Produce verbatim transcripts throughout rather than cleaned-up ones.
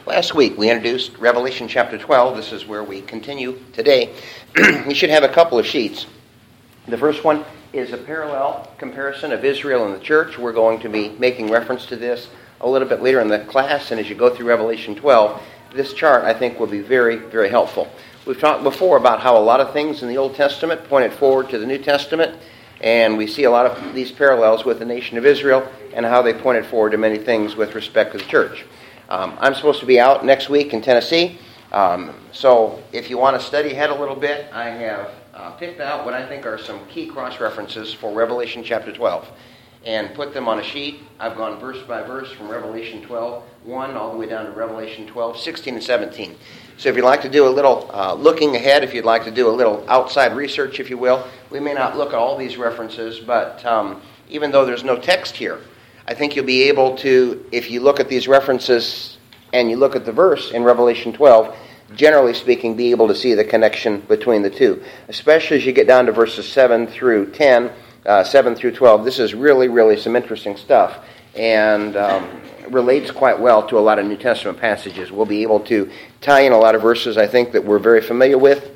Last week we introduced Revelation chapter twelve. This is where we continue today. We should have a couple of sheets. The first one is a parallel comparison of Israel and the church. We're going to be making reference to this a little bit later in the class, and as you go through Revelation twelve, this chart I think will be very, very helpful. We've talked before about how a lot of things in the Old Testament pointed forward to the New Testament, and we see a lot of these parallels with the nation of Israel and how they pointed forward to many things with respect to the church. Um, I'm supposed to be out next week in Tennessee, um, so if you want to study ahead a little bit, I have uh, picked out what I think are some key cross-references for Revelation chapter twelve and put them on a sheet. I've gone verse by verse from Revelation twelve one all the way down to Revelation twelve sixteen and seventeen. So if you'd like to do a little uh, looking ahead, if you'd like to do a little outside research, if you will, we may not look at all these references, but um, even though there's no text here, I think you'll be able to, if you look at these references and you look at the verse in Revelation twelve, generally speaking, be able to see the connection between the two. Especially as you get down to verses seven through ten, uh, seven through twelve. This is really, really some interesting stuff and um, relates quite well to a lot of New Testament passages. We'll be able to tie in a lot of verses, I think, that we're very familiar with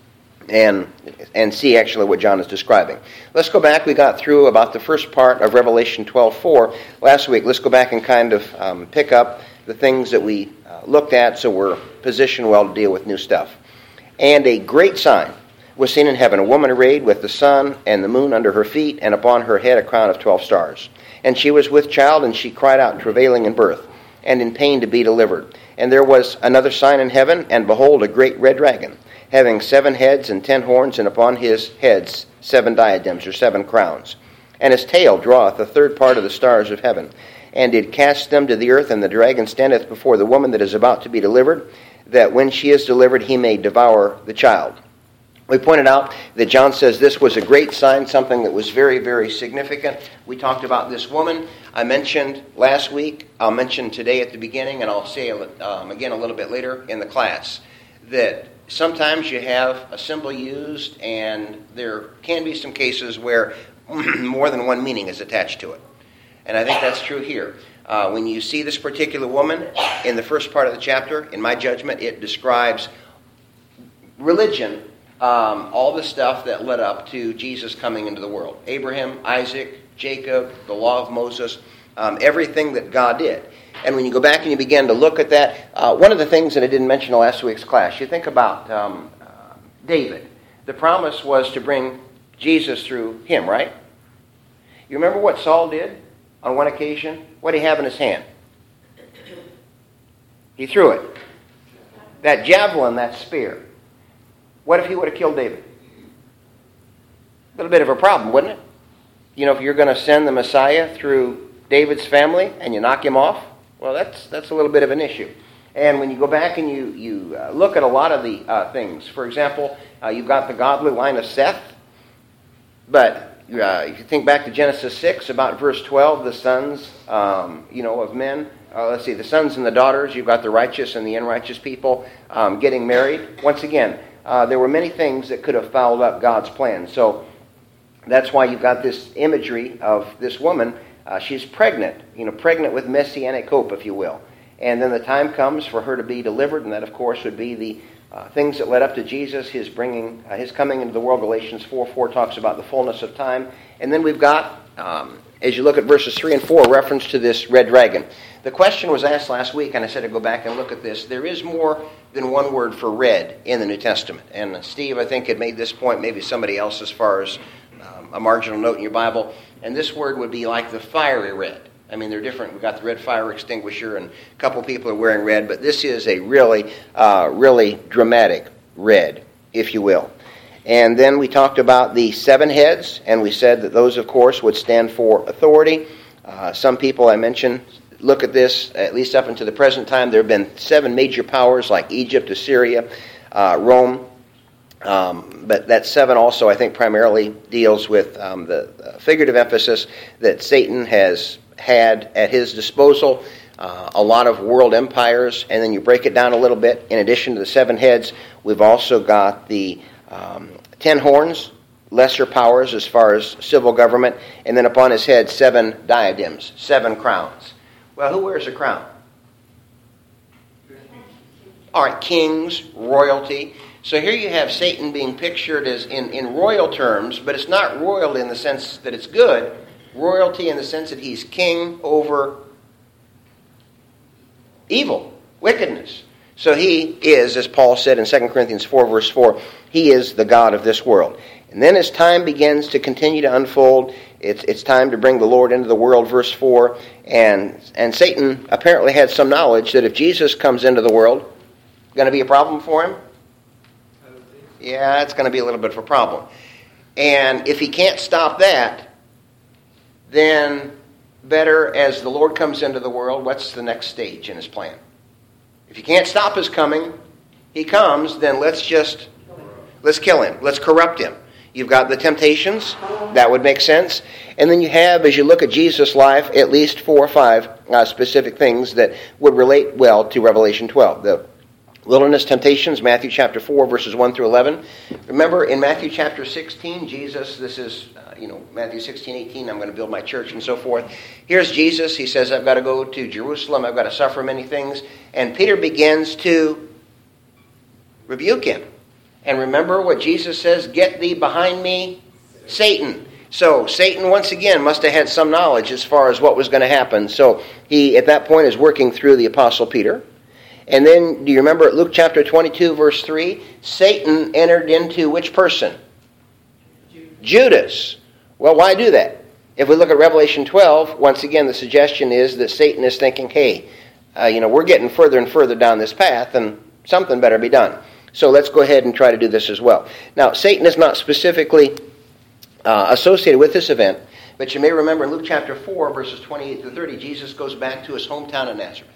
and and see actually what John is describing. Let's go back. We got through about the first part of Revelation twelve four last week. Let's go back and kind of um, pick up the things that we uh, looked at so we're positioned well to deal with new stuff. And a great sign was seen in heaven, a woman arrayed with the sun and the moon under her feet, and upon her head a crown of twelve stars. And she was with child, and she cried out, travailing in birth, and in pain to be delivered. And there was another sign in heaven, and behold, a great red dragon, having seven heads and ten horns, and upon his heads seven diadems, or seven crowns. And his tail draweth a third part of the stars of heaven, and did cast them to the earth. And the dragon standeth before the woman that is about to be delivered, that when she is delivered he may devour the child. We pointed out that John says this was a great sign, something that was very, very significant. We talked about this woman. I mentioned last week, I'll mention today at the beginning, and I'll say um, again a little bit later in the class, that sometimes you have a symbol used, and there can be some cases where more than one meaning is attached to it. And I think that's true here. Uh, when you see this particular woman in the first part of the chapter, in my judgment, it describes religion, um, all the stuff that led up to Jesus coming into the world. Abraham, Isaac, Jacob, the law of Moses, um, everything that God did. And when you go back and you begin to look at that, uh, one of the things that I didn't mention in last week's class, you think about um, uh, David. The promise was to bring Jesus through him, right? You remember what Saul did on one occasion? What did he have in his hand? He threw it. That javelin, that spear. What if he would have killed David? A little bit of a problem, wouldn't it? You know, if you're going to send the Messiah through David's family and you knock him off, well, that's that's a little bit of an issue. And when you go back and you, you uh, look at a lot of the uh, things, for example, uh, you've got the godly line of Seth, but uh, if you think back to Genesis six, about verse twelve, the sons um, you know, of men, uh, let's see, the sons and the daughters, you've got the righteous and the unrighteous people um, getting married. Once again, uh, there were many things that could have fouled up God's plan. So that's why you've got this imagery of this woman. Uh, she's pregnant, you know, pregnant with messianic hope, if you will. And then the time comes for her to be delivered, and that, of course, would be the uh, things that led up to Jesus, his bringing, uh, his coming into the world. Galatians four four talks about the fullness of time. And then we've got, um, as you look at verses three and four, reference to this red dragon. The question was asked last week, and I said to go back and look at this. There is more than one word for red in the New Testament. And Steve, I think, had made this point, maybe somebody else, as far as um, a marginal note in your Bible. And this word would be like the fiery red. I mean, they're different. We've got the red fire extinguisher, and a couple people are wearing red, but this is a really, uh, really dramatic red, if you will. And then we talked about the seven heads, and we said that those, of course, would stand for authority. Uh, some people I mentioned look at this, at least up until the present time. There have been seven major powers like Egypt, Assyria, uh, Rome. Um, but that seven also, I think, primarily deals with um, the uh, figurative emphasis that Satan has had at his disposal, uh, a lot of world empires, and then you break it down a little bit. In addition to the seven heads, we've also got the um, ten horns, lesser powers as far as civil government, and then upon his head, seven diadems, seven crowns. Well, who wears a crown? All right, kings, royalty. So here you have Satan being pictured as in, in royal terms, but it's not royal in the sense that it's good. Royalty in the sense that he's king over evil, wickedness. So he is, as Paul said in Second Corinthians four, verse four, he is the God of this world. And then as time begins to continue to unfold, it's it's time to bring the Lord into the world, verse four. And, and Satan apparently had some knowledge that if Jesus comes into the world, going to be a problem for him? Yeah, it's going to be a little bit of a problem. And if he can't stop that, then better, as the Lord comes into the world, what's the next stage in his plan? If you can't stop his coming, he comes, then let's just, let's kill him. Let's corrupt him. You've got the temptations. That would make sense. And then you have, as you look at Jesus' life, at least four or five uh, specific things that would relate well to Revelation twelve. The wilderness temptations, Matthew chapter four, verses one through eleven. Remember, in Matthew chapter sixteen, Jesus, this is, uh, you know, Matthew sixteen, eighteen, I'm going to build my church and so forth. Here's Jesus. He says, I've got to go to Jerusalem. I've got to suffer many things. And Peter begins to rebuke him. And remember what Jesus says, get thee behind me, Satan. So Satan, once again, must have had some knowledge as far as what was going to happen. So he, at that point, is working through the Apostle Peter. And then, do you remember at Luke chapter twenty-two, verse three? Satan entered into which person? Judas. Judas. Well, why do that? If we look at Revelation twelve, once again, the suggestion is that Satan is thinking, hey, uh, you know, we're getting further and further down this path, and something better be done. So let's go ahead and try to do this as well. Now, Satan is not specifically uh, associated with this event, but you may remember in Luke chapter four, verses twenty-eight to thirty, Jesus goes back to his hometown of Nazareth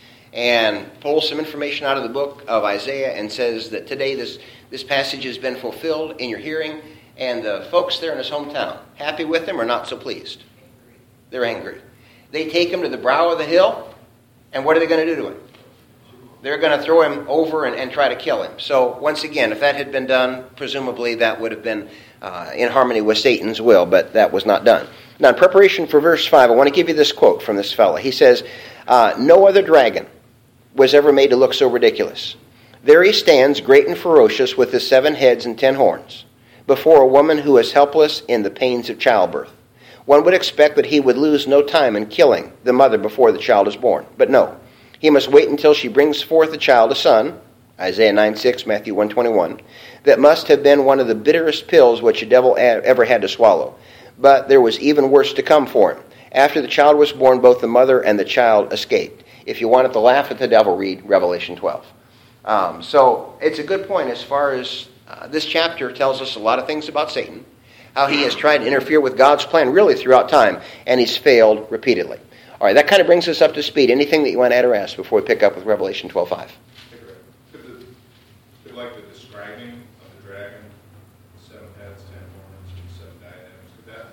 and pulls some information out of the book of Isaiah and says that today this, this passage has been fulfilled in your hearing, and the folks there in his hometown, happy with him or not so pleased? They're angry. They take him to the brow of the hill, and what are they going to do to him? They're going to throw him over and, and try to kill him. So once again, if that had been done, presumably that would have been uh, in harmony with Satan's will, but that was not done. Now, in preparation for verse five, I want to give you this quote from this fellow. He says, uh, no other dragon was ever made to look so ridiculous. There he stands, great and ferocious, with his seven heads and ten horns, before a woman who is helpless in the pains of childbirth. One would expect that he would lose no time in killing the mother before the child is born. But no. He must wait until she brings forth a child, a son, Isaiah nine six, Matthew one twenty-one, that must have been one of the bitterest pills which a devil ever had to swallow. But there was even worse to come for him. After the child was born, both the mother and the child escaped. If you wanted to laugh at the devil, read Revelation twelve. Um, so it's a good point as far as uh, this chapter tells us a lot of things about Satan, how he has tried to interfere with God's plan really throughout time, and he's failed repeatedly. All right, that kind of brings us up to speed. Anything that you want to add or ask before we pick up with Revelation twelve five? Could, could like the describing of the dragon, seven heads, ten horns, and seven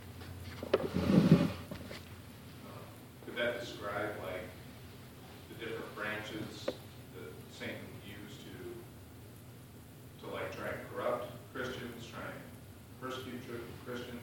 diadems, could that, uh, could that describe like the different branches that Satan used to, to like try and corrupt Christians, try and persecute Christians?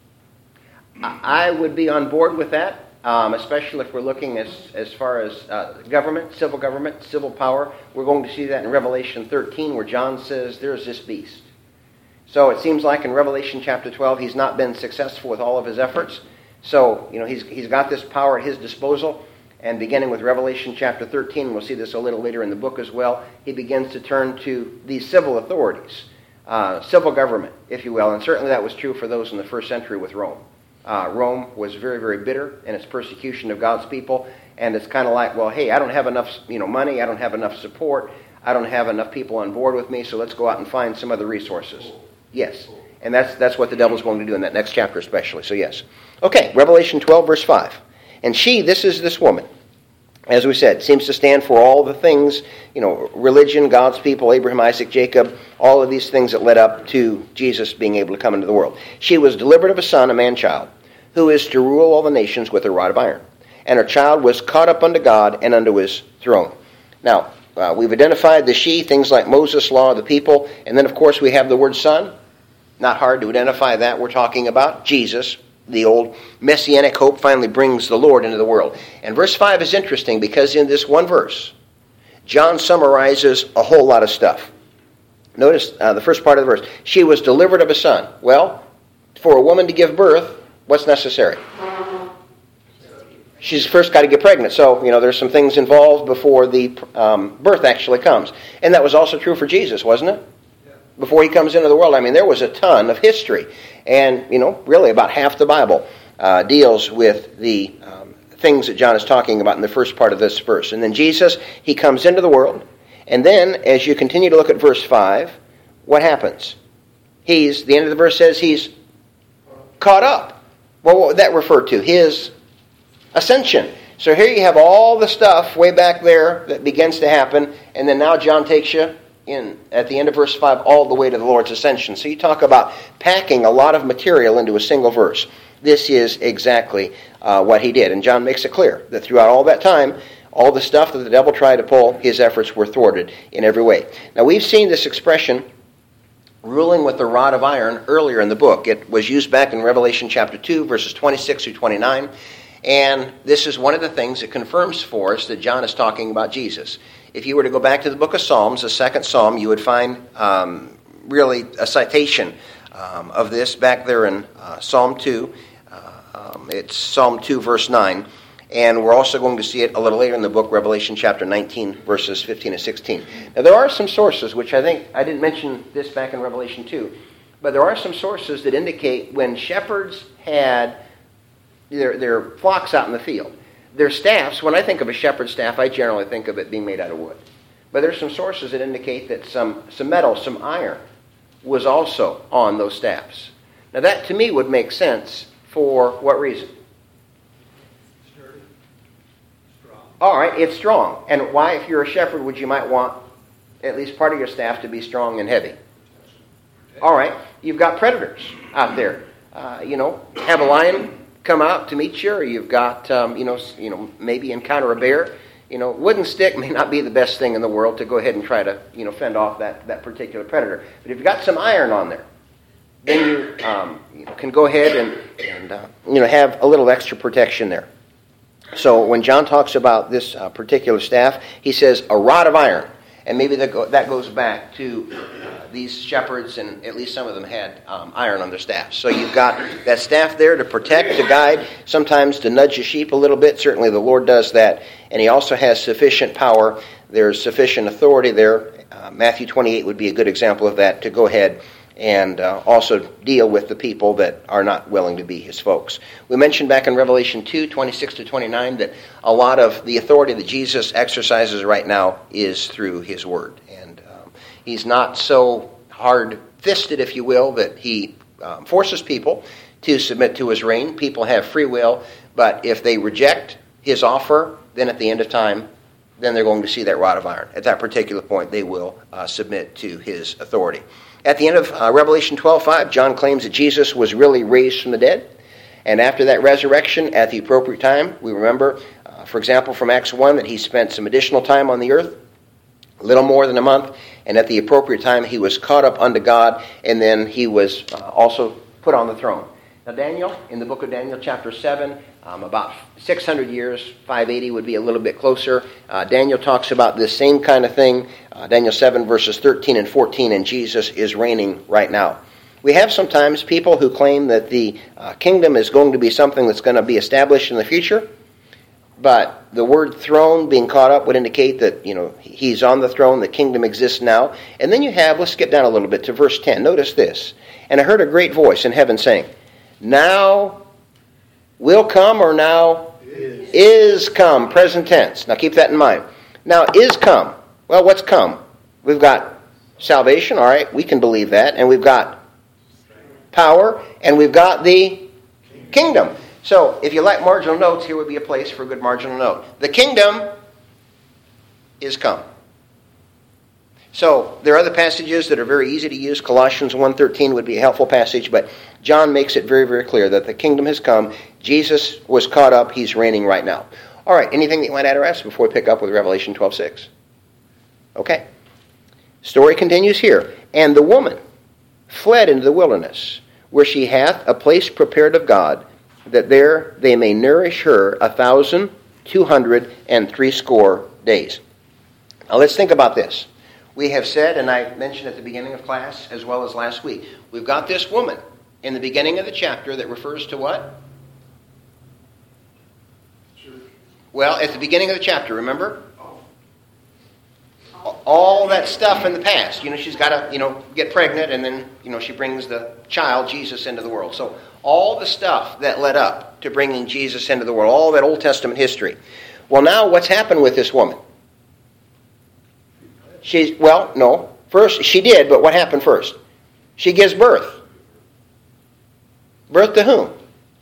I would be on board with that. Um, especially if we're looking as, as far as uh, government, civil government, civil power. We're going to see that in Revelation thirteen where John says there's this beast. So it seems like in Revelation chapter twelve he's not been successful with all of his efforts. So, you know, he's he's got this power at his disposal. And beginning with Revelation chapter thirteen, we'll see this a little later in the book as well, he begins to turn to these civil authorities, uh, civil government, if you will. And certainly that was true for those in the first century with Rome. Uh, Rome was very, very bitter in its persecution of God's people, and it's kind of like, well, hey, I don't have enough, you know, money, I don't have enough support, I don't have enough people on board with me, so let's go out and find some other resources. Yes, and that's that's what the devil's going to do in that next chapter especially, so yes. Okay, Revelation twelve, verse five. And she, this is this woman, as we said, seems to stand for all the things, you know, religion, God's people, Abraham, Isaac, Jacob, all of these things that led up to Jesus being able to come into the world. She was delivered of a son, a man-child, who is to rule all the nations with a rod of iron. And her child was caught up unto God and unto his throne. Now, uh, we've identified the she, things like Moses, law of the people, and then, of course, we have the word son. Not hard to identify that. We're talking about Jesus. The old messianic hope finally brings the Lord into the world. And verse five is interesting because in this one verse, John summarizes a whole lot of stuff. Notice uh, the first part of the verse. She was delivered of a son. Well, for a woman to give birth, what's necessary? She's first got to get pregnant. So, you know, there's some things involved before the um, birth actually comes. And that was also true for Jesus, wasn't it? Yeah. Before he comes into the world. I mean, there was a ton of history. And, you know, really about half the Bible uh, deals with the um, things that John is talking about in the first part of this verse. And then Jesus, he comes into the world. And then, as you continue to look at verse five, what happens? He's, the end of the verse says he's caught up. Well, what would that refer to? His ascension. So here you have all the stuff way back there that begins to happen, and then now John takes you in at the end of verse five all the way to the Lord's ascension. So you talk about packing a lot of material into a single verse. This is exactly uh, what he did. And John makes it clear that throughout all that time, all the stuff that the devil tried to pull, his efforts were thwarted in every way. Now we've seen this expression, ruling with the rod of iron, earlier in the book. It was used back in Revelation chapter two, verses twenty-six through twenty-nine. And this is one of the things that confirms for us that John is talking about Jesus. If you were to go back to the book of Psalms, the second Psalm, you would find um, really a citation um, of this back there in uh, Psalm two. Uh, um, it's Psalm two, verse nine. And we're also going to see it a little later in the book, Revelation chapter nineteen, verses fifteen and sixteen. Now, there are some sources, which I think, I didn't mention this back in Revelation two, but there are some sources that indicate when shepherds had their, their flocks out in the field, their staffs, when I think of a shepherd's staff, I generally think of it being made out of wood. But there's some sources that indicate that some, some metal, some iron, was also on those staffs. Now, that to me would make sense for what reason? All right, it's strong. And why, if you're a shepherd, would you might want at least part of your staff to be strong and heavy? All right, you've got predators out there. Uh, you know, have a lion come out to meet you, or you've got, um, you know, you know, maybe encounter a bear. You know, wooden stick may not be the best thing in the world to go ahead and try to, you know, fend off that, that particular predator. But if you've got some iron on there, then you, um, you know, can go ahead and, and uh, you know, have a little extra protection there. So when John talks about this uh, particular staff, he says a rod of iron. And maybe that, go, that goes back to uh, these shepherds, and at least some of them had um, iron on their staffs. So you've got that staff there to protect, to guide, sometimes to nudge the sheep a little bit. Certainly the Lord does that. And he also has sufficient power. There's sufficient authority there. Uh, Matthew twenty-eight would be a good example of that, to go ahead and uh, also deal with the people that are not willing to be his folks. We mentioned back in Revelation two, twenty-six to twenty-nine, that a lot of the authority that Jesus exercises right now is through his word. And um, he's not so hard-fisted, if you will, that he um, forces people to submit to his reign. People have free will, but if they reject his offer, then at the end of time, then they're going to see that rod of iron. At that particular point, they will uh, submit to his authority. At the end of uh, Revelation twelve five, John claims that Jesus was really raised from the dead. And after that resurrection, at the appropriate time, we remember, uh, for example, from Acts one, that he spent some additional time on the earth, a little more than a month. And at the appropriate time, he was caught up unto God, and then he was uh, also put on the throne. Now, Daniel, in the book of Daniel, chapter seven, um, about six hundred years, five eighty would be a little bit closer. Uh, Daniel talks about this same kind of thing. Uh, Daniel seven, verses thirteen and fourteen, and Jesus is reigning right now. We have sometimes people who claim that the uh, kingdom is going to be something that's going to be established in the future, but the word throne being caught up would indicate that, you know, he's on the throne, the kingdom exists now. And then you have, let's skip down a little bit to verse ten. Notice this. And I heard a great voice in heaven saying, now will come, or now is. is come, present tense. Now keep that in mind. Now is come. Well, what's come? We've got salvation, all right, we can believe that. And we've got power, and we've got the kingdom. So if you like marginal notes, here would be a place for a good marginal note. The kingdom is come. So there are other passages that are very easy to use. Colossians one thirteen would be a helpful passage, but John makes it very, very clear that the kingdom has come. Jesus was caught up. He's reigning right now. All right, anything that you might add or ask before we pick up with Revelation twelve six? Okay. Story continues here. And the woman fled into the wilderness, where she hath a place prepared of God, that there they may nourish her a thousand two hundred and threescore days. Now let's think about this. We have said, and I mentioned at the beginning of class as well as last week, we've got this woman in the beginning of the chapter that refers to what? Sure. Well, at the beginning of the chapter, remember? All that stuff in the past. You know, she's got to, you know, get pregnant, and then, you know, she brings the child, Jesus, into the world. So all the stuff that led up to bringing Jesus into the world, all that Old Testament history. Well, now what's happened with this woman? She's, well, no. First, she did, but what happened first? She gives birth. Birth to whom?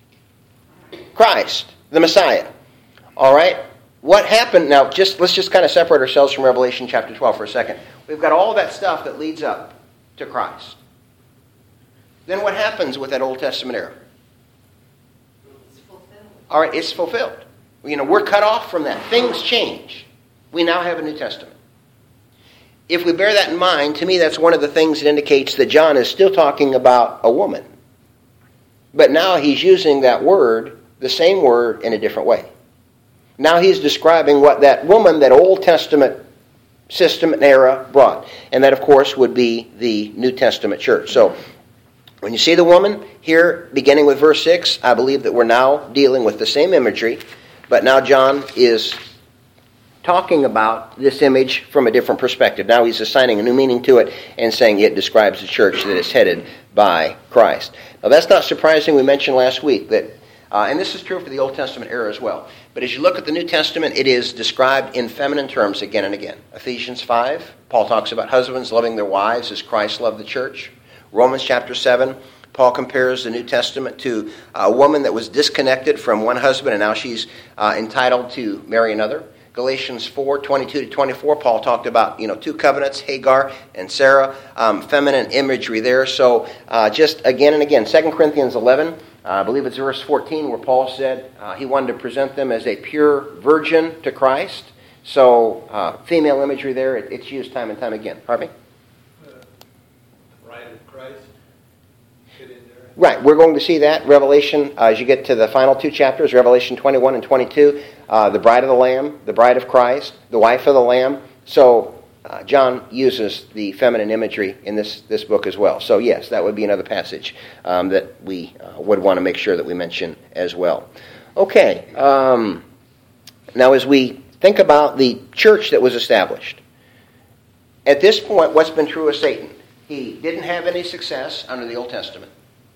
Christ, the Messiah. All right? What happened, now just let's just kind of separate ourselves from Revelation chapter twelve for a second. We've got all that stuff that leads up to Christ. Then what happens with that Old Testament era? It's fulfilled. All right, it's fulfilled. You know, we're cut off from that. Things change. We now have a New Testament. If we bear that in mind, to me that's one of the things that indicates that John is still talking about a woman. But now he's using that word, the same word, in a different way. Now he's describing what that woman, that Old Testament system and era brought. And that, of course, would be the New Testament church. So when you see the woman here, beginning with verse six, I believe that we're now dealing with the same imagery. But now John is talking about this image from a different perspective. Now he's assigning a new meaning to it and saying it describes the church that is headed by Christ. Now that's not surprising. We mentioned last week that, uh, and this is true for the Old Testament era as well, but as you look at the New Testament, it is described in feminine terms again and again. Ephesians five, Paul talks about husbands loving their wives as Christ loved the church. Romans chapter seven, Paul compares the New Testament to a woman that was disconnected from one husband and now she's uh, entitled to marry another. Galatians four, twenty-two to twenty-four, Paul talked about, you know, two covenants, Hagar and Sarah, um, feminine imagery there. So uh, just again and again, Second Corinthians eleven, uh, I believe it's verse fourteen, where Paul said uh, he wanted to present them as a pure virgin to Christ. So uh, female imagery there, it, it's used time and time again. Harvey? Uh, bride of Christ fit in there. Right, we're going to see that. Revelation, uh, as you get to the final two chapters, Revelation twenty-one and twenty-two, uh, the bride of the Lamb, the bride of Christ, the wife of the Lamb. So uh, John uses the feminine imagery in this, this book as well. So yes, that would be another passage um, that we uh, would want to make sure that we mention as well. Okay, um, now as we think about the church that was established, at this point, what's been true of Satan? He didn't have any success under the Old Testament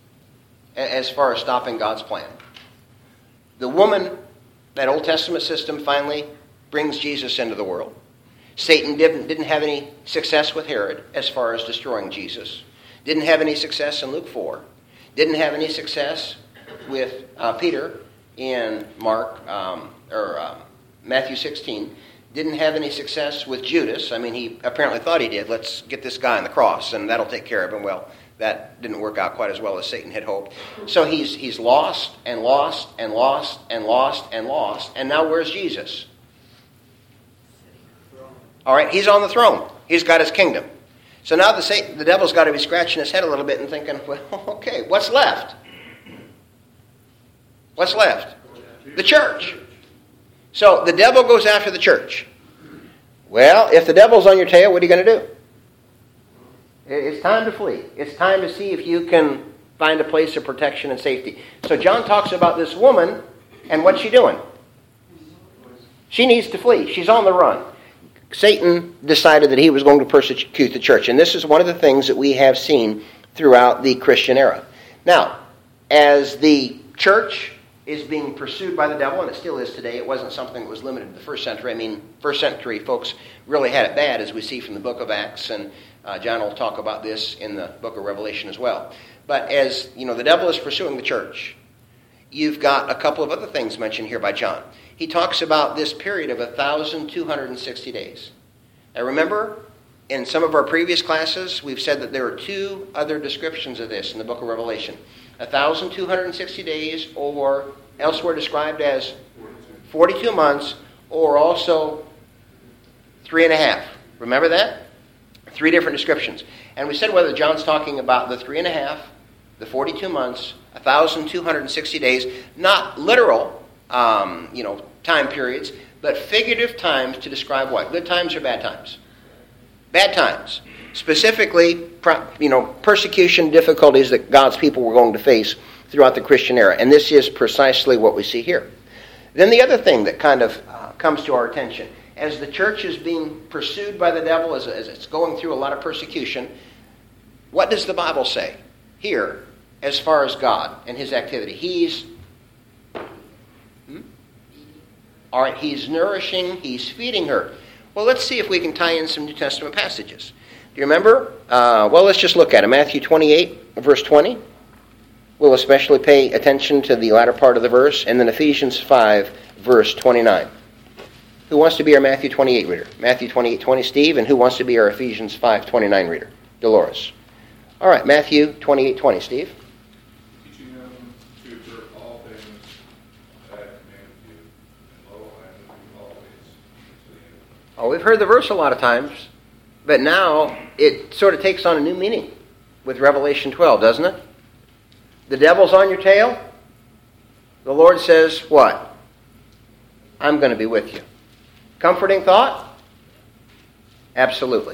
as far as stopping God's plan. The woman, that Old Testament system, finally brings Jesus into the world. Satan didn't, didn't have any success with Herod as far as destroying Jesus. Didn't have any success in Luke four. Didn't have any success with uh, Peter in Mark um, or um, Matthew sixteen. Didn't have any success with Judas. I mean, he apparently thought he did. Let's get this guy on the cross, and that'll take care of him. Well, that didn't work out quite as well as Satan had hoped. So he's he's lost and lost and lost and lost and lost. And now where's Jesus? All right, he's on the throne. He's got his kingdom. So now the Satan, the devil's got to be scratching his head a little bit and thinking, well, okay, what's left? What's left? The church. So the devil goes after the church. Well, if the devil's on your tail, what are you going to do? It's time to flee. It's time to see if you can find a place of protection and safety. So John talks about this woman, and what's she doing? She needs to flee. She's on the run. Satan decided that he was going to persecute the church, and this is one of the things that we have seen throughout the Christian era. Now, as the church is being pursued by the devil, and it still is today. It wasn't something that was limited to the first century. I mean, first century folks really had it bad, as we see from the book of Acts, and uh, John will talk about this in the book of Revelation as well. But as, you know, the devil is pursuing the church, you've got a couple of other things mentioned here by John. He talks about this period of one thousand two hundred sixty days. Now remember, in some of our previous classes, we've said that there are two other descriptions of this in the book of Revelation. one thousand two hundred sixty days, or elsewhere described as forty-two months, or also three and a half. Remember that? Three different descriptions. And we said whether John's talking about the three and a half, the forty-two months, one thousand two hundred sixty days, not literal um, you know, time periods, but figurative times to describe what? Good times or bad times? Bad times. Specifically, you know, persecution, difficulties that God's people were going to face throughout the Christian era. And this is precisely what we see here. Then the other thing that kind of uh, comes to our attention, as the church is being pursued by the devil, as, as it's going through a lot of persecution, what does the Bible say here as far as God and his activity? He's, hmm? all right, he's nourishing, he's feeding her. Well, let's see if we can tie in some New Testament passages. Do you remember? Uh, well, let's just look at it. Matthew twenty-eight, verse twenty. We'll especially pay attention to the latter part of the verse. And then Ephesians five, verse twenty-nine. Who wants to be our Matthew twenty-eight reader? Matthew twenty-eight, twenty, Steve. And who wants to be our Ephesians five, twenty-nine reader? Dolores. All right, Matthew twenty-eight, twenty, Steve. Teaching them to observe all things that I have commanded you, and lo, I am with you always to the end. Oh, we've heard the verse a lot of times, but now it sort of takes on a new meaning with Revelation twelve, doesn't it? The devil's on your tail. The Lord says, what? I'm going to be with you. Comforting thought? Absolutely.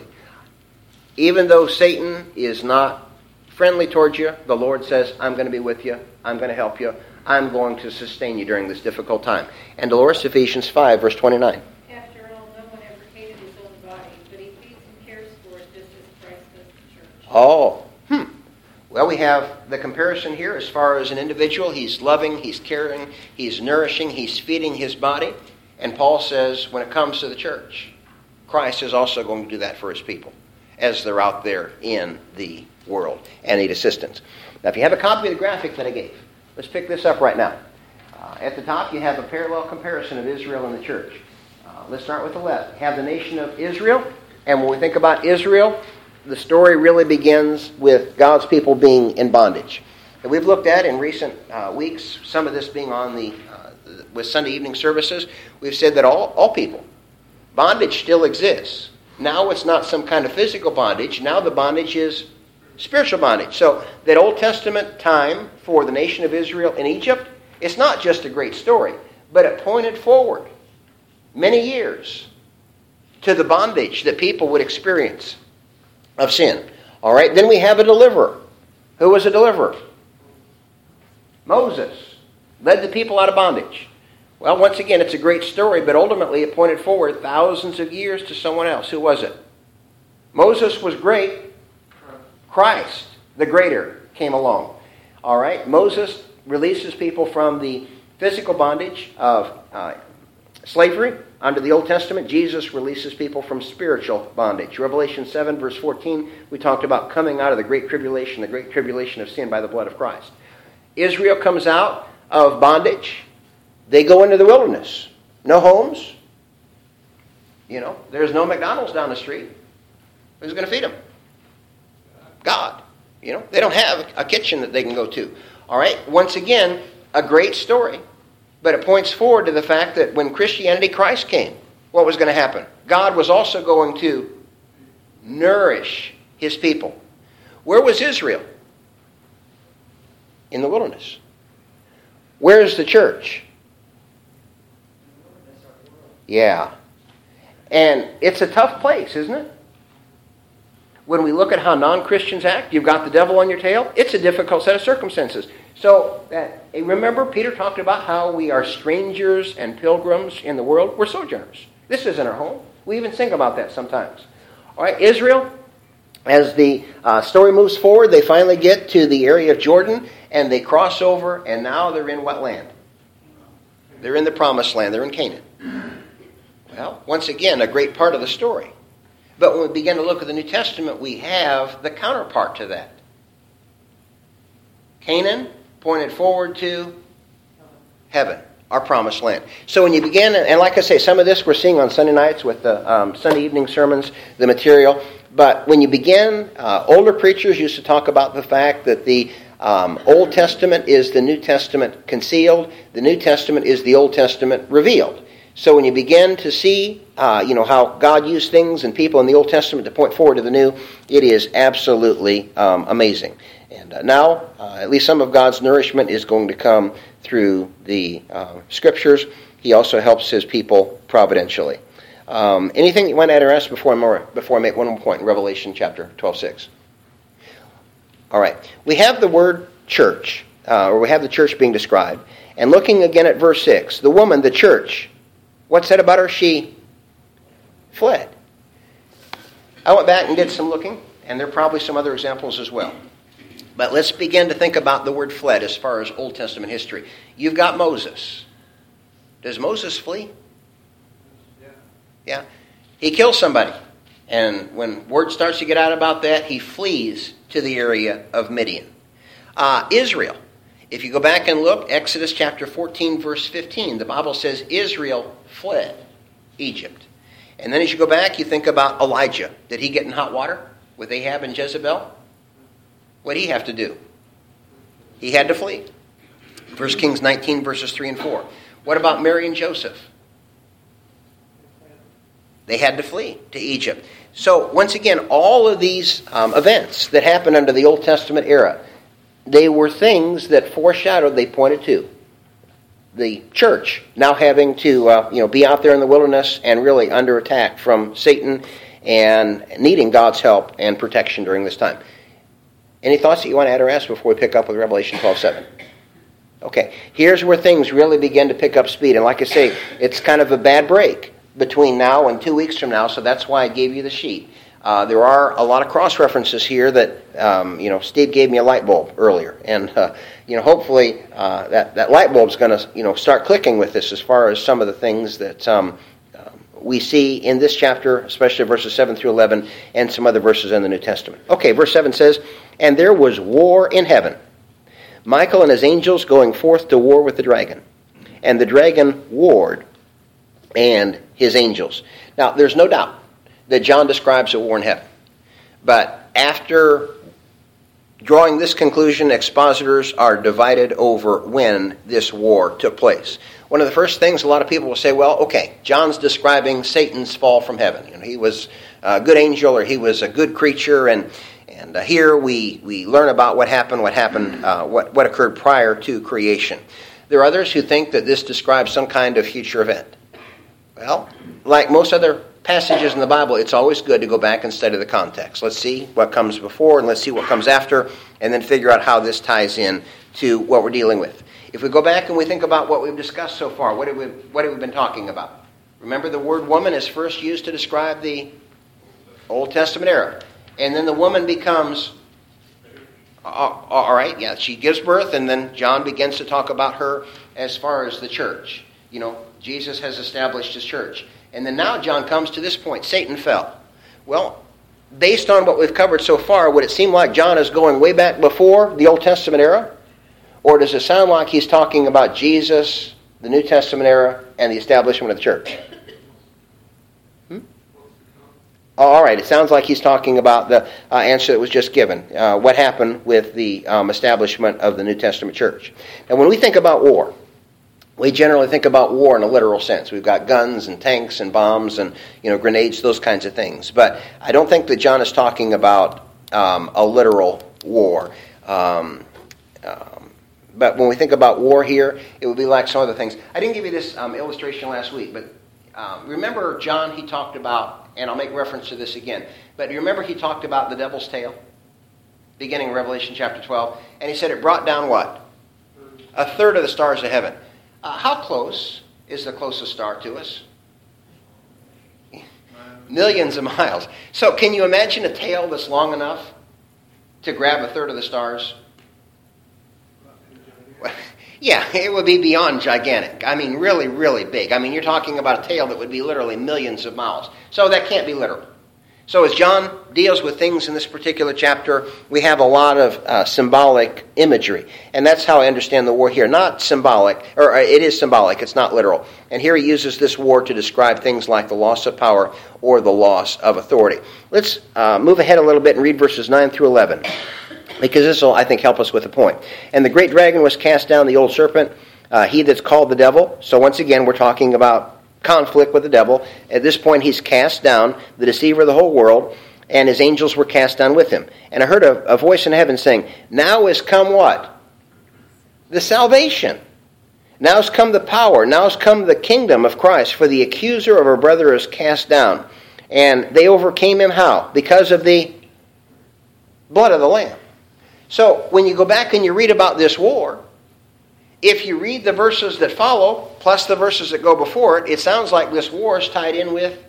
Even though Satan is not friendly towards you, the Lord says, I'm going to be with you. I'm going to help you. I'm going to sustain you during this difficult time. And Dolores, Ephesians five, verse twenty-nine. After all, no one ever hated his own body, but he feeds and cares for it just as Christ does the church. Oh, hmm. Well, we have the comparison here as far as an individual. He's loving, he's caring, he's nourishing, he's feeding his body. And Paul says when it comes to the church, Christ is also going to do that for his people as they're out there in the world and need assistance. Now, if you have a copy of the graphic that I gave, let's pick this up right now. Uh, at the top, you have a parallel comparison of Israel and the church. Uh, let's start with the left. You have the nation of Israel. And when we think about Israel, the story really begins with God's people being in bondage. And we've looked at in recent uh, weeks, some of this being on the, uh, with Sunday evening services, we've said that all, all people, bondage still exists. Now it's not some kind of physical bondage. Now the bondage is spiritual bondage. So that Old Testament time for the nation of Israel in Egypt, it's not just a great story, but it pointed forward many years to the bondage that people would experience of sin. All right, then we have a deliverer. Who was a deliverer? Moses led the people out of bondage. Well, once again, it's a great story, but ultimately it pointed forward thousands of years to someone else. Who was it? Moses was great. Christ, the greater, came along. All right, Moses releases people from the physical bondage of uh, slavery. Under the Old Testament, Jesus releases people from spiritual bondage. Revelation seven, verse fourteen, we talked about coming out of the great tribulation, the great tribulation of sin by the blood of Christ. Israel comes out of bondage. They go into the wilderness. No homes. You know, there's no McDonald's down the street. Who's going to feed them? God. You know, they don't have a kitchen that they can go to. All right, once again, a great story. But it points forward to the fact that when Christianity, Christ came, what was going to happen? God was also going to nourish his people. Where was Israel? In the wilderness. Where is the church? Yeah. And it's a tough place, isn't it? When we look at how non-Christians act, you've got the devil on your tail. It's a difficult set of circumstances. So, uh, remember, Peter talked about how we are strangers and pilgrims in the world. We're sojourners. This isn't our home. We even think about that sometimes. All right, Israel, as the uh, story moves forward, they finally get to the area of Jordan, and they cross over, and now they're in what land? They're in the promised land. They're in Canaan. Well, once again, a great part of the story. But when we begin to look at the New Testament, we have the counterpart to that. Canaan pointed forward to heaven, our promised land. So when you begin, and like I say, some of this we're seeing on Sunday nights with the um, Sunday evening sermons, the material. But when you begin, uh, older preachers used to talk about the fact that the um, Old Testament is the New Testament concealed. The New Testament is the Old Testament revealed. So when you begin to see, uh, you know, how God used things and people in the Old Testament to point forward to the New, it is absolutely um, amazing. And uh, now, uh, at least some of God's nourishment is going to come through the uh, Scriptures. he also helps his people providentially. Um, anything you want to add or ask before I, more, before I make one more point in Revelation chapter twelve six? All right. We have the word church, uh, or we have the church being described. And looking again at verse six, the woman, the church, what's said about her? She fled. I went back and did some looking, and there are probably some other examples as well. But let's begin to think about the word fled as far as Old Testament history. You've got Moses. Does Moses flee? Yeah. Yeah. He kills somebody. And when word starts to get out about that, he flees to the area of Midian. Uh, Israel. If you go back and look, Exodus chapter fourteen, verse fifteen, the Bible says Israel fled Egypt. And then as you go back, you think about Elijah. Did he get in hot water with Ahab and Jezebel? What did he have to do? He had to flee. First Kings nineteen, verses three and four. What about Mary and Joseph? They had to flee to Egypt. So, once again, all of these um, events that happened under the Old Testament era, they were things that foreshadowed, they pointed to the church now having to uh, you know, be out there in the wilderness and really under attack from Satan and needing God's help and protection during this time. Any thoughts that you want to add or ask before we pick up with Revelation twelve seven? Okay, here's where things really begin to pick up speed. And like I say, it's kind of a bad break between now and two weeks from now, so that's why I gave you the sheet. Uh, there are a lot of cross-references here that, um, you know, Steve gave me a light bulb earlier. And, uh, you know, hopefully uh, that, that light bulb's going to, you know, start clicking with this as far as some of the things that um, uh, we see in this chapter, especially verses seven through eleven, and some other verses in the New Testament. Okay, verse seven says, "And there was war in heaven, Michael and his angels going forth to war with the dragon. And the dragon warred, and his angels." Now, there's no doubt that John describes a war in heaven. But after drawing this conclusion, expositors are divided over when this war took place. One of the first things a lot of people will say, well, okay, John's describing Satan's fall from heaven. You know, he was a good angel or he was a good creature, and and uh, here we, we learn about what happened, what happened, uh, what, what occurred prior to creation. There are others who think that this describes some kind of future event. Well, like most other passages in the Bible, it's always good to go back and study the context. Let's see what comes before and let's see what comes after, and then figure out how this ties in to what we're dealing with. If we go back and we think about what we've discussed so far, what have we, what have we been talking about? Remember, the word woman is first used to describe the Old Testament era. And then the woman becomes, uh, all right, yeah, she gives birth, and then John begins to talk about her as far as the church. You know, Jesus has established his church. And then now John comes to this point, Satan fell. Well, based on what we've covered so far, would it seem like John is going way back before the Old Testament era? Or does it sound like he's talking about Jesus, the New Testament era, and the establishment of the church? Hmm? Oh, all right, it sounds like he's talking about the uh, answer that was just given. Uh, what happened with the um, establishment of the New Testament church. And when we think about war, we generally think about war in a literal sense. We've got guns and tanks and bombs and, you know, grenades, those kinds of things. But I don't think that John is talking about um, a literal war. Um, um, but when we think about war here, it would be like some other things. I didn't give you this um, illustration last week, but um, remember John, he talked about, and I'll make reference to this again, but you remember he talked about the devil's tail? Beginning in Revelation chapter twelve. And he said it brought down what? A third of the stars of heaven. Uh, how close is the closest star to us? Millions of miles. So can you imagine a tail that's long enough to grab a third of the stars? Yeah, it would be beyond gigantic. I mean, really, really big. I mean, you're talking about a tail that would be literally millions of miles. So that can't be literal. So as John deals with things in this particular chapter, we have a lot of uh, symbolic imagery. And that's how I understand the war here. Not symbolic, or it is symbolic, it's not literal. And here he uses this war to describe things like the loss of power or the loss of authority. Let's uh, move ahead a little bit and read verses nine through eleven. Because this will, I think, help us with the point. "And the great dragon was cast down, the old serpent, uh, he that's called the devil." So once again, we're talking about conflict with the devil. At this point, he's cast down, the deceiver of the whole world, and his angels were cast down with him. And I heard a, a voice in heaven saying, "Now is come" what? The salvation Now's come the power. Now's come the kingdom of Christ. For the accuser of our brother is cast down. And they overcame him how? Because of the blood of the Lamb. So when you go back and you read about this war, if you read the verses that follow, plus the verses that go before it, it sounds like this war is tied in with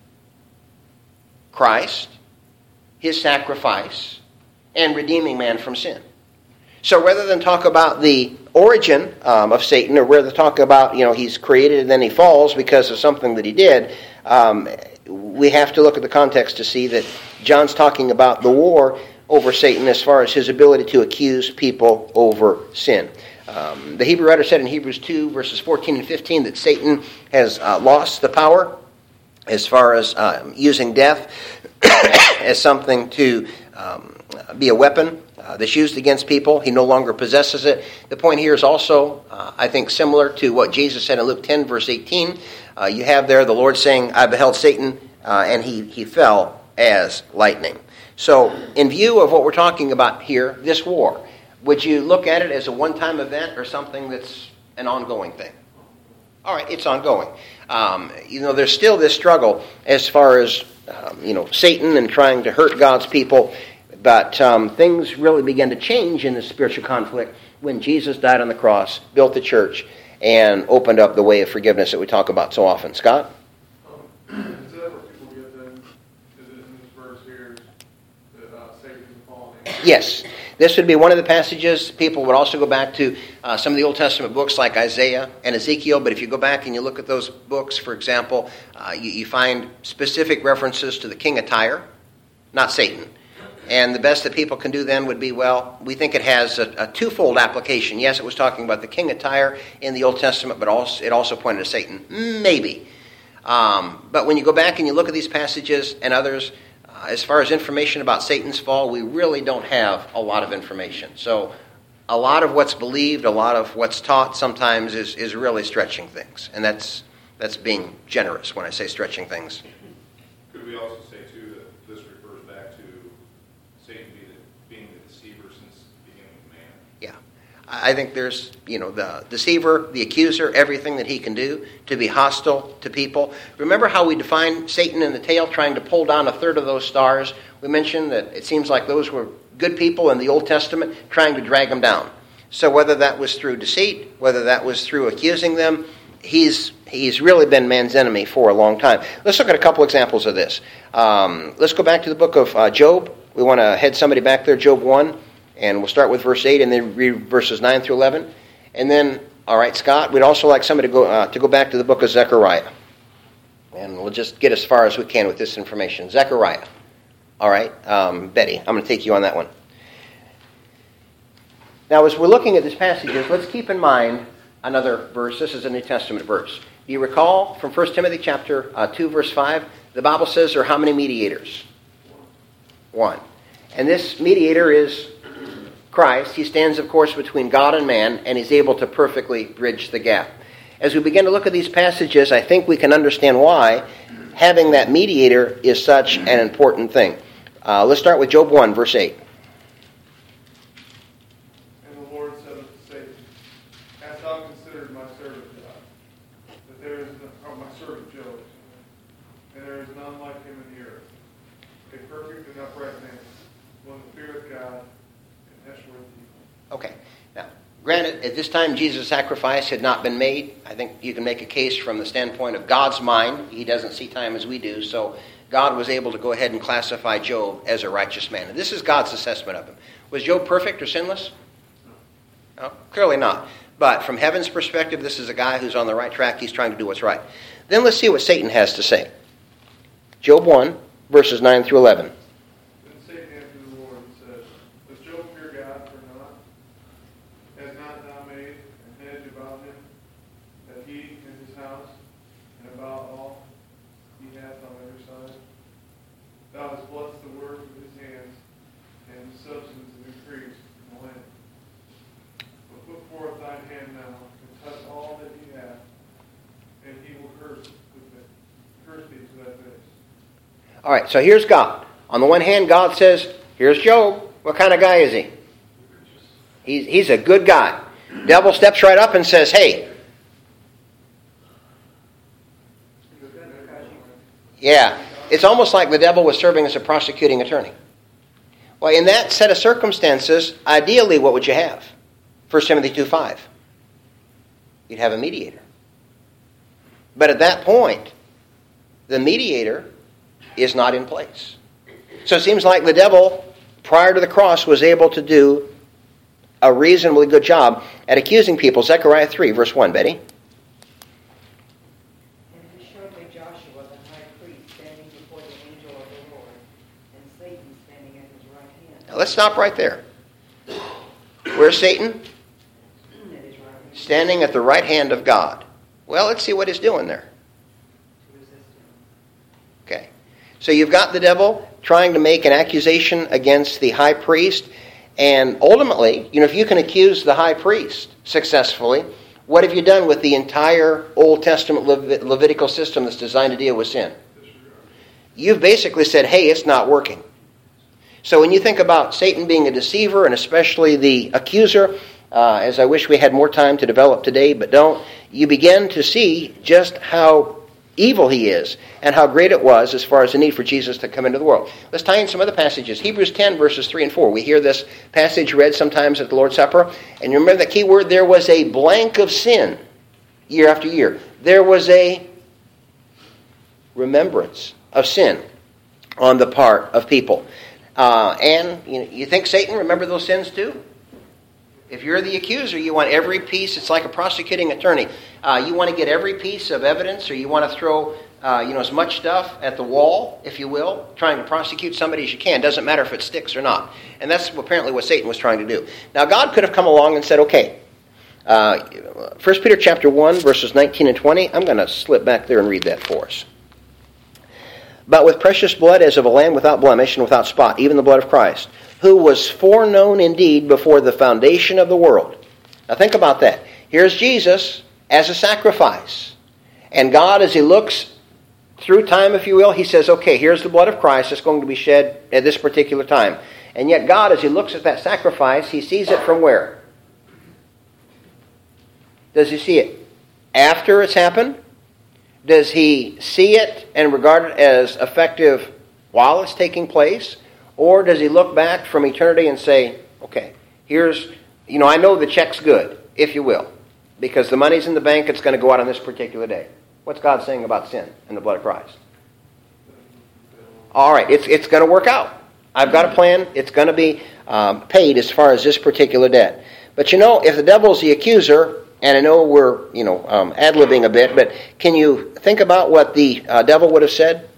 Christ, his sacrifice, and redeeming man from sin. So rather than talk about the origin um, of Satan, or rather talk about, you know, he's created and then he falls because of something that he did, um, we have to look at the context to see that John's talking about the war over Satan as far as his ability to accuse people over sin. Um, the Hebrew writer said in Hebrews two, verses fourteen and fifteen, that Satan has uh, lost the power as far as uh, using death as something to um, be a weapon uh, that's used against people. He no longer possesses it. The point here is also, uh, I think, similar to what Jesus said in Luke ten, verse eighteen. Uh, you have there the Lord saying, I beheld Satan, uh, and he, he fell as lightning. So, in view of what we're talking about here, this war, would you look at it as a one-time event or something that's an ongoing thing? All right, it's ongoing. Um, you know, there's still this struggle as far as, um, you know, Satan and trying to hurt God's people. But um, things really began to change in the spiritual conflict when Jesus died on the cross, built the church, and opened up the way of forgiveness that we talk about so often. Scott? Um, is that what people get then? Is it in this verse here that uh, Satan is falling? Yes. This would be one of the passages. People would also go back to uh, some of the Old Testament books like Isaiah and Ezekiel. But if you go back and you look at those books, for example, uh, you, you find specific references to the king of Tyre, not Satan. And the best that people can do then would be, well, we think it has a, a twofold application. Yes, it was talking about the king of Tyre in the Old Testament, but also it also pointed to Satan. Maybe. Um, but when you go back and you look at these passages and others, uh, as far as information about Satan's fall, we really don't have a lot of information. So a lot of what's believed, a lot of what's taught sometimes is, is really stretching things. And that's that's being generous when I say stretching things. Could we also say, too, that this refers back to Satan being the, being the deceiver since the beginning of man? Yeah. I think there's, you know, the deceiver, the accuser, everything that he can do to be hostile to people. Remember how we define Satan in the tail, trying to pull down a third of those stars? We mentioned that it seems like those were good people in the Old Testament trying to drag them down. So whether that was through deceit, whether that was through accusing them, he's he's really been man's enemy for a long time. Let's look at a couple examples of this. Um, let's go back to the book of uh, Job. We want to head somebody back there, Job one. And we'll start with verse eight and then read verses nine through eleven. And then, all right, Scott, we'd also like somebody to go uh, to go back to the book of Zechariah. And we'll just get as far as we can with this information. Zechariah. All right, um, Betty, I'm going to take you on that one. Now, as we're looking at these passages, let's keep in mind another verse. This is a New Testament verse. Do you recall from First Timothy chapter uh, two, verse five, the Bible says there are how many mediators? One. And this mediator is Christ. He stands, of course, between God and man, and he's able to perfectly bridge the gap. As we begin to look at these passages, I think we can understand why having that mediator is such an important thing. Uh, let's start with Job one, verse eight. And the Lord said unto Satan, Hast thou considered my servant Job, that there is no, oh, my servant Job, and there is none like him in the earth, a perfect and upright man, one that feareth God, and hasheth evil. Okay. Now, granted, at this time, Jesus' sacrifice had not been made. I think you can make a case from the standpoint of God's mind. He doesn't see time as we do, so God was able to go ahead and classify Job as a righteous man. And this is God's assessment of him. Was Job perfect or sinless? No, clearly not. But from heaven's perspective, this is a guy who's on the right track. He's trying to do what's right. Then let's see what Satan has to say. Job one, verses nine through eleven. Then Satan answered the Lord and said, Does Job fear God for naught? Has not thou made an hedge about him, that he and his house, and about all he hath on every side? Thou hast blessed the work of his hands, and his substance is increased in the land. But put forth thine hand now, and touch all that he hath, and he will curse with it, curse thee to thy face. All right, so here's God. On the one hand, God says, here's Job. What kind of guy is he? He's, he's a good guy. Devil steps right up and says, hey, Yeah. It's almost like the devil was serving as a prosecuting attorney. Well, in that set of circumstances, ideally, what would you have? First Timothy two five. You'd have a mediator. But at that point, the mediator is not in place. So it seems like the devil, prior to the cross, was able to do a reasonably good job at accusing people. Zechariah three, verse one, Betty. And he showed me Joshua the high priest standing before the angel of the Lord, and Satan standing at his right hand. Now let's stop right there. Where's Satan? At his right hand. Standing at the right hand of God. Well, let's see what he's doing there. To resist him. Okay. So you've got the devil trying to make an accusation against the high priest. And ultimately, you know, if you can accuse the high priest successfully, what have you done with the entire Old Testament Levit- Levitical system that's designed to deal with sin? You've basically said, hey, it's not working. So when you think about Satan being a deceiver, and especially the accuser, uh, as I wish we had more time to develop today, but don't, you begin to see just how evil he is and how great it was as far as the need for Jesus to come into the world. Let's tie in some other passages. Hebrews ten, verses three and four. We hear this passage read sometimes at the Lord's Supper. And you remember that key word, there was a blank of sin year after year. There was a remembrance of sin on the part of people. Uh, and you know, you think Satan remembered those sins too? If you're the accuser, you want every piece. It's like a prosecuting attorney. Uh, you want to get every piece of evidence, or you want to throw uh, you know, as much stuff at the wall, if you will, trying to prosecute somebody as you can. Doesn't matter if it sticks or not. And that's apparently what Satan was trying to do. Now, God could have come along and said, okay, uh, First Peter chapter one, verses nineteen and twenty. I'm going to slip back there and read that for us. But with precious blood as of a lamb without blemish and without spot, even the blood of Christ, who was foreknown indeed before the foundation of the world. Now think about that. Here's Jesus as a sacrifice. And God, as he looks through time, if you will, he says, okay, here's the blood of Christ that's going to be shed at this particular time. And yet God, as he looks at that sacrifice, he sees it from where? Does he see it after it's happened? Does he see it and regard it as effective while it's taking place? Or does he look back from eternity and say, okay, here's, you know, I know the check's good, if you will, because the money's in the bank, it's going to go out on this particular day. What's God saying about sin and the blood of Christ? All right, it's it's going to work out. I've got a plan. It's going to be um, paid as far as this particular debt. But you know, if the devil's the accuser, and I know we're, you know, um, ad-libbing a bit, but can you think about what the uh, devil would have said?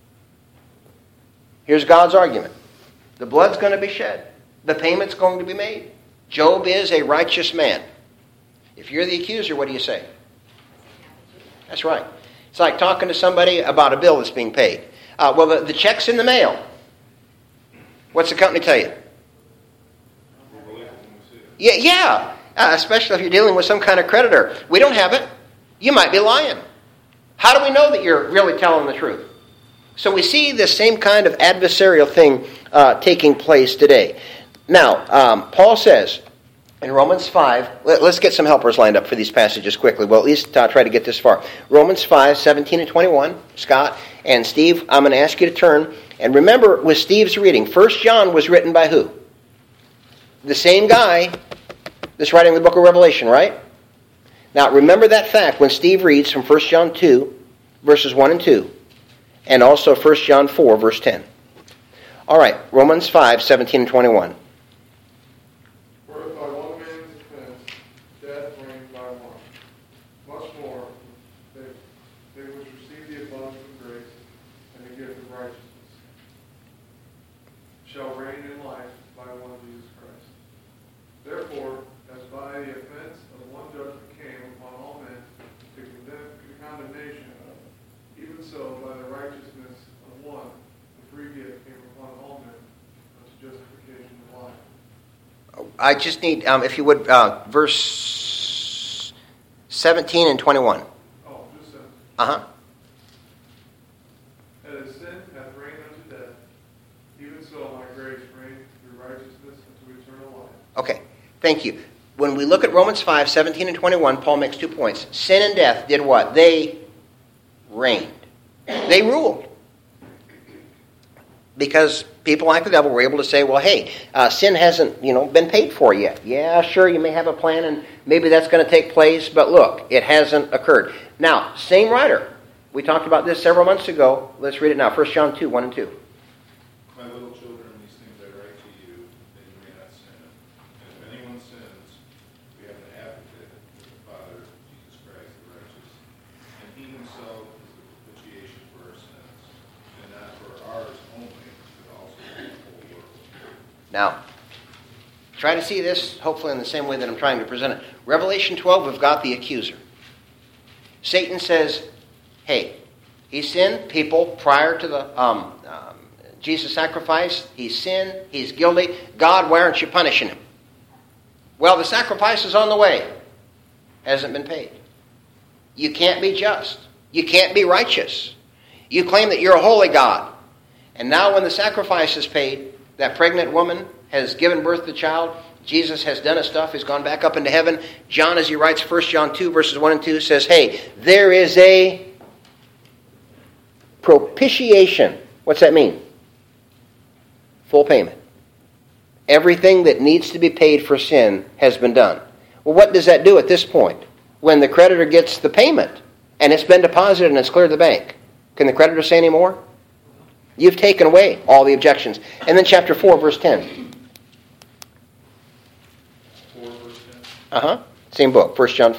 Here's God's argument. The blood's going to be shed. The payment's going to be made. Job is a righteous man. If you're the accuser, what do you say? That's right. It's like talking to somebody about a bill that's being paid. Uh, well, the, the check's in the mail. What's the company tell you? Yeah, yeah. Uh, especially if you're dealing with some kind of creditor. We don't have it. You might be lying. How do we know that you're really telling the truth? So we see this same kind of adversarial thing uh, taking place today. Now, um, Paul says in Romans five, let, let's get some helpers lined up for these passages quickly. We'll at least uh, try to get this far. Romans five, seventeen and twenty-one. Scott and Steve, I'm going to ask you to turn. And remember, with Steve's reading, First John was written by who? The same guy that's writing the book of Revelation, right? Now, remember that fact when Steve reads from First John two, verses one and two. And also First John four, verse ten. All right, Romans five, seventeen and twenty-one. For if by one man's offense death reigned by one, much more they, they which receive the abundance of grace and the gift of righteousness shall reign in life by one Jesus Christ. Therefore, as by the offense of one judgment came upon all men to condemn to condemnation, even so by the righteousness of one the free gift came upon all men unto justification of life. I just need, um, if you would, uh, verse seventeen and twenty-one. Oh, just seventeen. Uh-huh. And as sin hath reigned unto death, even so my grace reigned through righteousness unto eternal life. Okay, thank you. When we look at Romans five, seventeen and twenty-one, Paul makes two points. Sin and death did what? They reigned. They ruled. because people like the devil were able to say, well, hey, uh, sin hasn't, you know, been paid for yet. Yeah, sure, you may have a plan, and maybe that's going to take place, but look, it hasn't occurred. Now, same writer. We talked about this several months ago. Let's read it now. First John two, one and two. My little children, these things I write to you, that you may not sin. And if anyone sins, we have an advocate with the Father, Jesus Christ the righteous. And he himself is the propitiation for our sins, and not for ours only, but also for the whole world. Now, try to see this, hopefully, in the same way that I'm trying to present it. Revelation twelve, we've got the accuser. Satan says, hey, he sinned. People prior to the um, um, Jesus' sacrifice, he sinned. He's guilty. God, why aren't you punishing him? Well, the sacrifice is on the way. Hasn't been paid. You can't be just. You can't be righteous. You claim that you're a holy God. And now when the sacrifice is paid, that pregnant woman has given birth to a child. Jesus has done his stuff. He's gone back up into heaven. John, as he writes First John two, verses one and two, says, hey, there is a propitiation. What's that mean? Full payment. Everything that needs to be paid for sin has been done. Well, what does that do at this point? When the creditor gets the payment and it's been deposited and it's cleared the bank, can the creditor say any more? You've taken away all the objections. And then chapter four, verse ten. four, verse ten. Uh-huh. Same book, First John.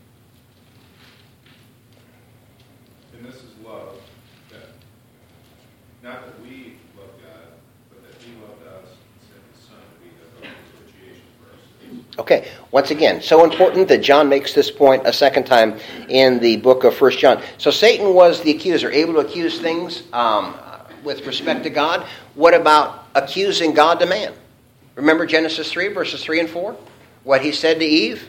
And this is love, that not that we love God, but that he loved us and sent his Son to be the propitiation for our sins. Okay, once again, so important that John makes this point a second time in the book of First John. So Satan was the accuser, able to accuse things um, with respect to God. What about accusing God to man? Remember Genesis three, verses three and four? What he said to Eve?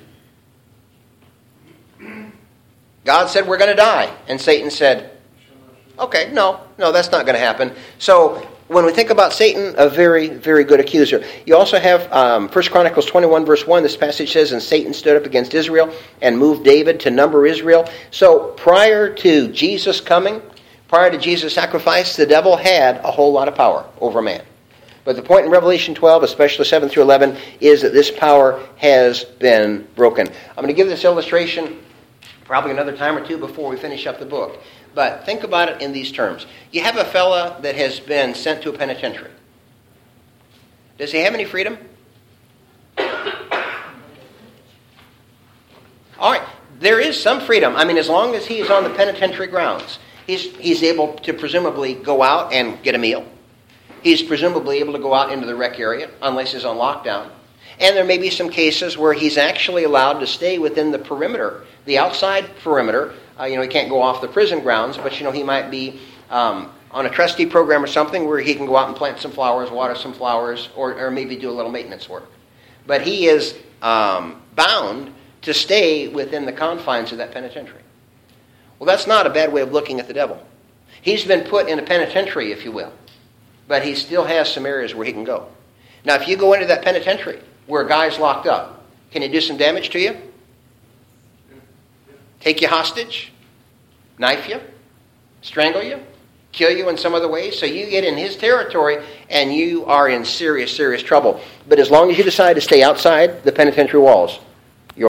God said, we're going to die. And Satan said, okay, no, no, that's not going to happen. So when we think about Satan, a very, very good accuser. You also have um, First Chronicles twenty-one, verse one. This passage says, and Satan stood up against Israel and moved David to number Israel. So prior to Jesus coming, prior to Jesus' sacrifice, the devil had a whole lot of power over man. But the point in Revelation twelve, especially seven through eleven, is that this power has been broken. I'm going to give this illustration probably another time or two before we finish up the book. But think about it in these terms. You have a fella that has been sent to a penitentiary. Does he have any freedom? All right, there is some freedom. I mean, as long as he is on the penitentiary grounds, he's, he's able to presumably go out and get a meal. He's presumably able to go out into the rec area, unless he's on lockdown. And there may be some cases where he's actually allowed to stay within the perimeter, the outside perimeter. Uh, you know, he can't go off the prison grounds, but, you know, he might be um, on a trustee program or something where he can go out and plant some flowers, water some flowers, or, or maybe do a little maintenance work. But he is um, bound to stay within the confines of that penitentiary. Well, that's not a bad way of looking at the devil. He's been put in a penitentiary, if you will, but he still has some areas where he can go. Now, if you go into that penitentiary where a guy's locked up, can he do some damage to you? Take you hostage? Knife you? Strangle you? Kill you in some other way? So you get in his territory and you are in serious, serious trouble. But as long as you decide to stay outside the penitentiary walls,